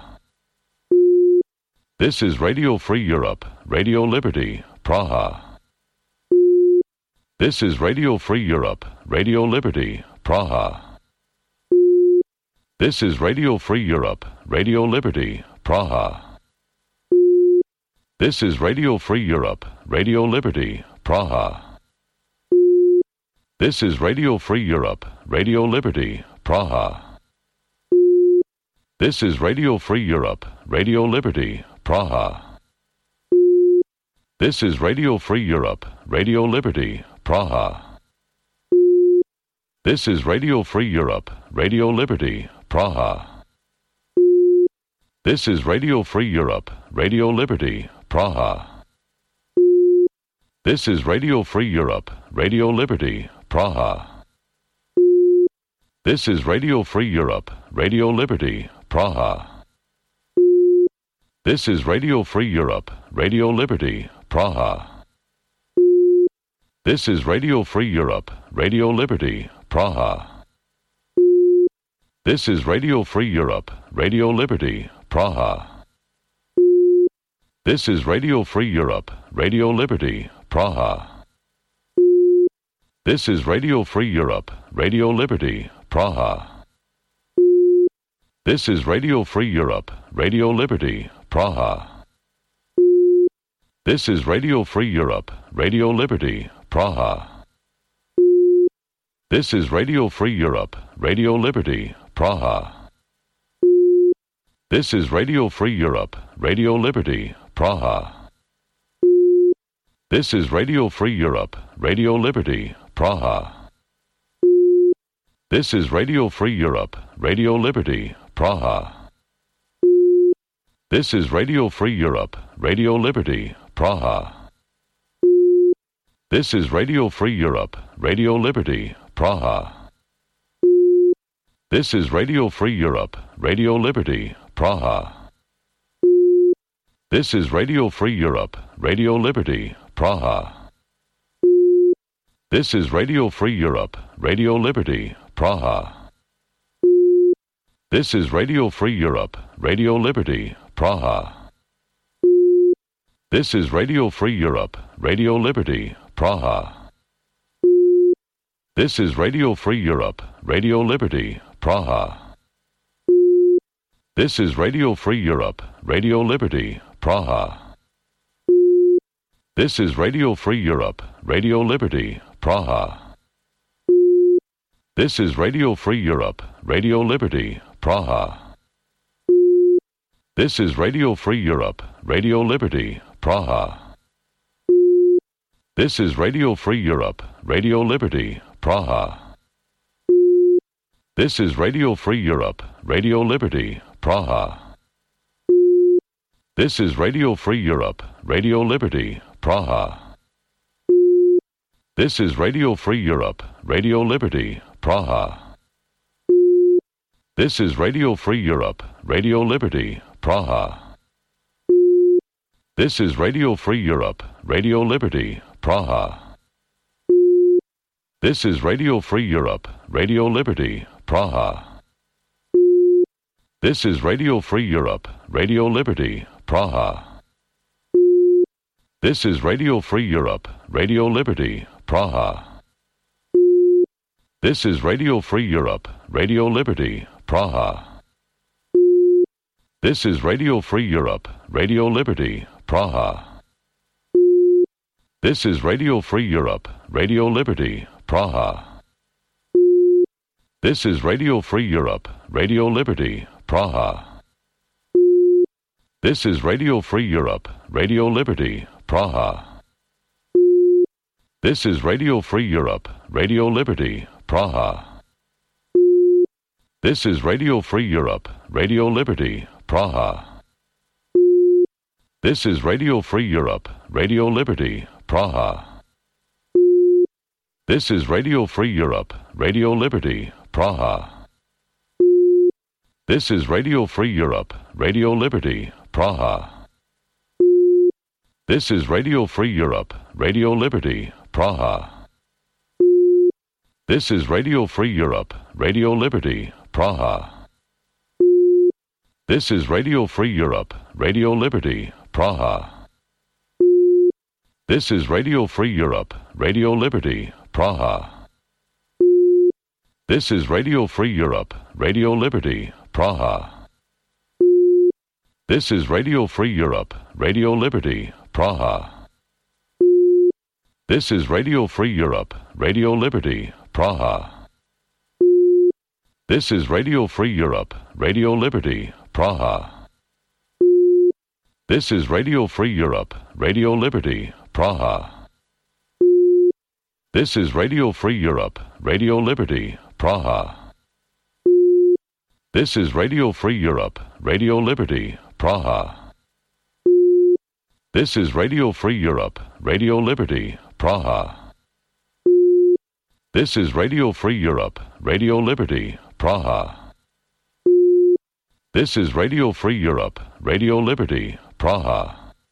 S1: This is Radio Free Europe, Radio Liberty, Praha. This is Radio Free Europe, Radio Liberty, Praha. This is Radio Free Europe, Radio Liberty, Praha. This is Radio Free Europe, Radio Liberty, Praha. This is Radio Free Europe, Radio Liberty, Praha. This is Radio Free Europe, Radio Liberty, Praha. This is Radio Free Europe, Radio Liberty, Praha. This is Radio Free Europe, Radio Liberty, Praha. This is Radio Free Europe, Radio Liberty, Praha. This is Radio Free Europe, Radio Liberty, Praha. This is Radio Free Europe, Radio Liberty, Praha. This is Radio Free Europe, Radio Liberty, Praha. This is Radio Free Europe, Radio Liberty, Praha. This is Radio Free Europe, Radio Liberty, Praha. This is Radio Free Europe, Radio Liberty, Praha. This is Radio Free Europe, Radio Liberty, Praha. This is Radio Free Europe, Radio Liberty, Praha. This is Radio Free Europe, Radio Liberty, Praha. This is Radio Free Europe, Radio Liberty, Praha. This is Radio Free Europe, Radio Liberty, Praha. This is Radio Free Europe, Radio Liberty, Praha. This is Radio Free Europe, Radio Liberty, Praha. This is Radio Free Europe, Radio Liberty, Praha. This is Radio Free Europe, Radio Liberty, Praha. This is Radio Free Europe, Radio Liberty, Praha. This is Radio Free Europe, Radio Liberty, Praha. This is Radio Free Europe, Radio Liberty, Praha. This is Radio Free Europe, Radio Liberty, Praha. This is Radio Free Europe, Radio Liberty, Praha. This is Radio Free Europe, Radio Liberty, Praha. This is Radio Free Europe, Radio Liberty, Praha. This is Radio Free Europe, Radio Liberty, Praha. This is Radio Free Europe, Radio Liberty, Praha. This is Radio Free Europe, Radio Liberty, Praha. This is Radio Free Europe, Radio Liberty, Praha. This is Radio Free Europe, Radio Liberty, Praha. This is Radio Free Europe, Radio Liberty, Praha. This is Radio Free Europe, Radio Liberty, Praha. This is Radio Free Europe, Radio Liberty, Praha. This is Radio Free Europe, Radio Liberty, Praha. This is Radio Free Europe, Radio Liberty, Praha. This is Radio Free Europe, Radio Liberty, Praha. This is Radio Free Europe, Radio Liberty, Praha. This is Radio Free Europe, Radio Liberty, Praha. This is Radio Free Europe, Radio Liberty, Praha. This is Radio Free Europe, Radio Liberty, Praha. This is Radio Free Europe, Radio Liberty, Praha. This is Radio Free Europe, Radio Liberty, Praha. This is Radio Free Europe, Radio Liberty, Praha. This is Radio Free Europe, Radio Liberty, Praha. This is Radio Free Europe, Radio Liberty, Praha. This is Radio Free Europe, Radio Liberty, Praha. This is Radio Free Europe, Radio Liberty, Praha. This is Radio Free Europe, Radio Liberty, Praha. This is Radio Free Europe, Radio Liberty, Praha. This is Radio Free Europe, Radio Liberty, Praha. This is Radio Free Europe, Radio Liberty, Praha. This is Radio Free Europe, Radio Liberty, Praha. This is Radio Free Europe, Radio Liberty, Praha. This is Radio Free Europe, Radio Liberty, Praha. This is Radio Free Europe, Radio Liberty, Praha. This is Radio Free Europe, Radio Liberty, Praha. This is Radio Free Europe, Radio Liberty, Praha. This is Radio Free Europe, Radio Liberty, Praha. This is Radio Free Europe, Radio Liberty, Praha. This is Radio Free Europe, Radio Liberty, Praha. This is Radio Free Europe, Radio Liberty, Praha.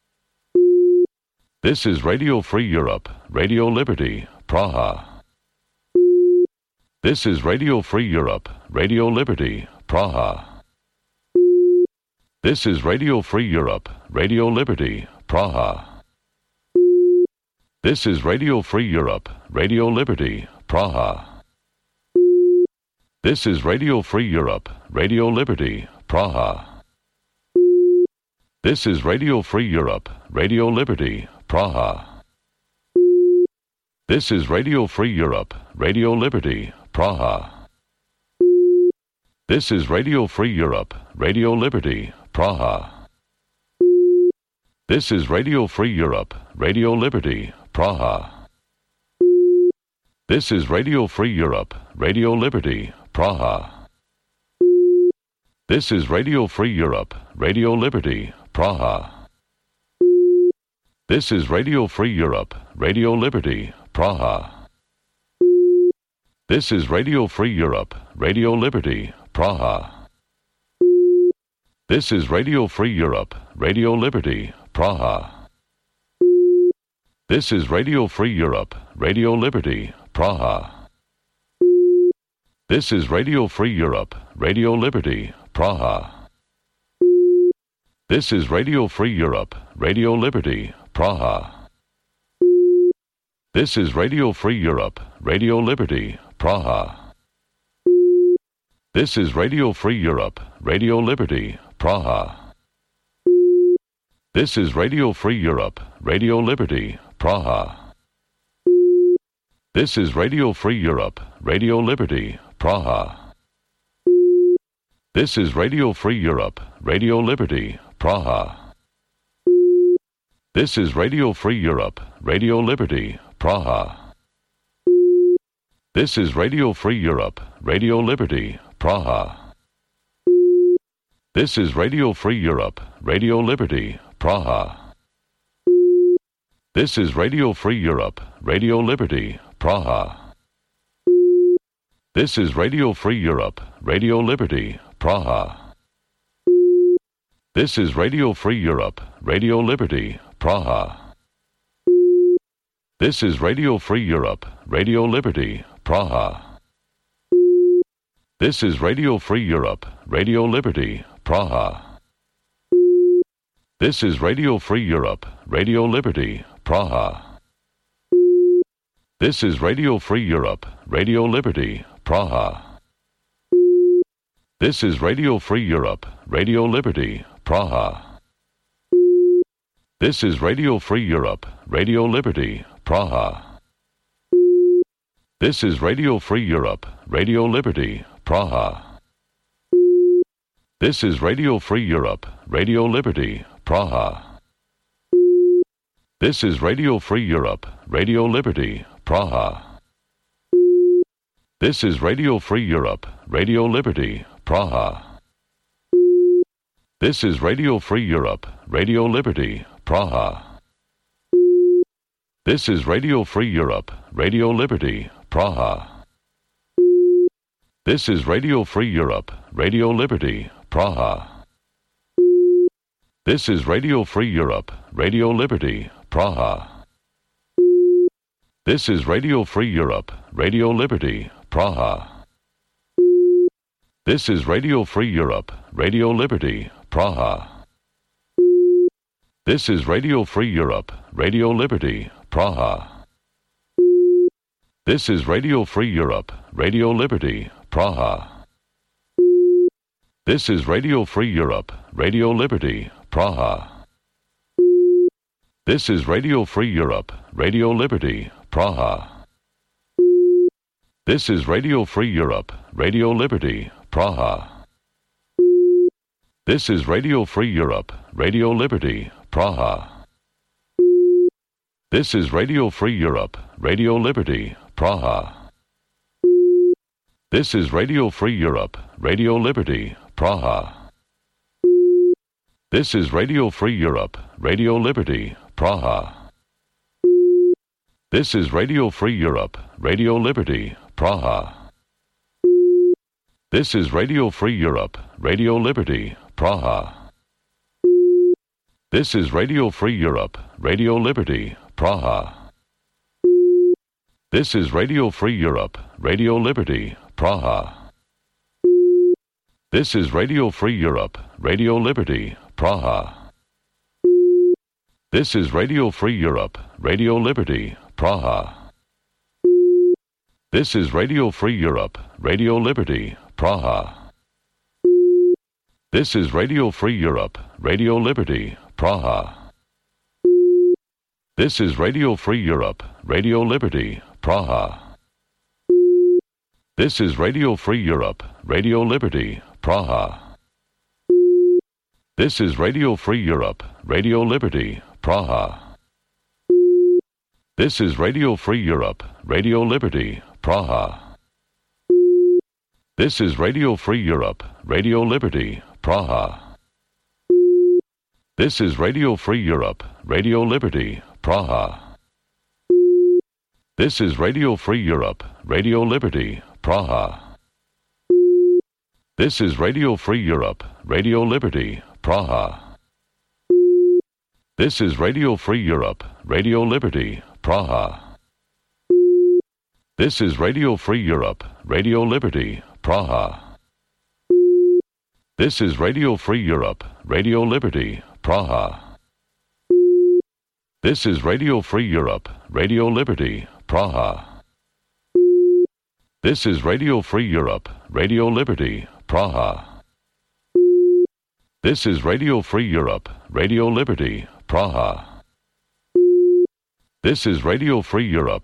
S1: This is Radio Free Europe, Radio Liberty, Praha. This is Radio Free Europe, Radio Liberty, Praha. This is Radio Free Europe, Radio Liberty, Praha. This is Radio Free Europe, Radio Liberty, Praha. This is Radio Free Europe, Radio Liberty, Praha. This is Radio Free Europe, Radio Liberty, Praha. This is Radio Free Europe, Radio Liberty, Praha. This is Radio Free Europe, Radio Liberty, Praha. This is Radio Free Europe, Radio Liberty, Praha. This is Radio Free Europe, Radio Liberty, Praha. This is Radio Free Europe, Radio Liberty, Praha. This is Radio Free Europe, Radio Liberty, Praha. This is Radio Free Europe, Radio Liberty, Praha. This is Radio Free Europe, Radio Liberty, Praha. This is Radio Free Europe, Radio Liberty, Praha. This is Radio Free Europe, Radio Liberty, Praha. This is Radio Free Europe, Radio Liberty, Praha. This is Radio Free Europe, Radio Liberty, Praha. This is Radio Free Europe, Radio Liberty, Praha. This is Radio Free Europe, Radio Liberty, Praha. This is Radio Free Europe, Radio Liberty, Praha. This is Radio Free Europe, Radio Liberty, Praha. This is Radio Free Europe, Radio Liberty, Praha. This is Radio Free Europe, Radio Liberty, Praha. This is Radio Free Europe, Radio Liberty, Praha. This is Radio Free Europe, Radio Liberty, Praha. This is Radio Free Europe, Radio Liberty, Praha. This is Radio Free Europe, Radio Liberty, Praha. This is Radio Free Europe, Radio Liberty, Praha. This is Radio Free Europe, Radio Liberty, Praha. This is Radio Free Europe, Radio Liberty, Praha. This is Radio Free Europe, Radio Liberty, Praha. This is Radio Free Europe, Radio Liberty, Praha. This is Radio Free Europe, Radio Liberty, Praha. This is Radio Free Europe, Radio Liberty, Praha. This is Radio Free Europe, Radio Liberty, Praha. This is Radio Free Europe, Radio Liberty, Praha. This is Radio Free Europe, Radio Liberty, Praha. This is Radio Free Europe, Radio Liberty, Praha. This is Radio Free Europe, Radio Liberty, Praha. This is Radio Free Europe, Radio Liberty, Praha. This is Radio Free Europe, Radio Liberty, Praha. This is Radio Free Europe, Radio Liberty, Praha. This is Radio Free Europe, Radio Liberty, Praha. This is Radio Free Europe, Radio Liberty, Praha. This is Radio Free Europe, Radio Liberty, Praha. This is Radio Free Europe, Radio Liberty, Praha. This is Radio Free Europe, Radio Liberty, Praha. This is Radio Free Europe, Radio Liberty, Praha. This is Radio Free Europe, Radio Liberty, Praha. This is Radio Free Europe, Radio Liberty, Praha. This is Radio Free Europe, Radio Liberty, Praha. This is Radio Free Europe, Radio Liberty, Praha. This is Radio Free Europe, Radio Liberty, Praha. This is Radio Free Europe, Radio Liberty, Praha. This is Radio Free Europe, Radio Liberty, Praha. This is Radio Free Europe, Radio Liberty, Praha. This is Radio Free Europe, Radio Liberty, Praha. This is Radio Free Europe, Radio Liberty, Praha. This is Radio Free Europe, Radio Liberty, Praha. This is Radio Free Europe, Radio Liberty, Praha. This is Radio Free Europe, Radio Liberty, Praha. This is Radio Free Europe, Radio Liberty, Praha. This is Radio Free Europe, Radio Liberty, Praha. This is Radio Free Europe, Radio Liberty, Praha. This is Radio Free Europe, Radio Liberty, Praha. This is Radio Free Europe, Radio Liberty, Praha. This is Radio Free Europe, Radio Liberty, Praha. This is Radio Free Europe, Radio Liberty, Praha. This is Radio Free Europe, Radio Liberty, Praha. This is Radio Free Europe, Radio Liberty, Praha. This is Radio Free Europe, Radio Liberty, Praha. This is Radio Free Europe, Radio Liberty, Praha. This is Radio Free Europe, Radio Liberty, Praha. This is Radio Free Europe, Radio Liberty, Praha. This is Radio Free Europe,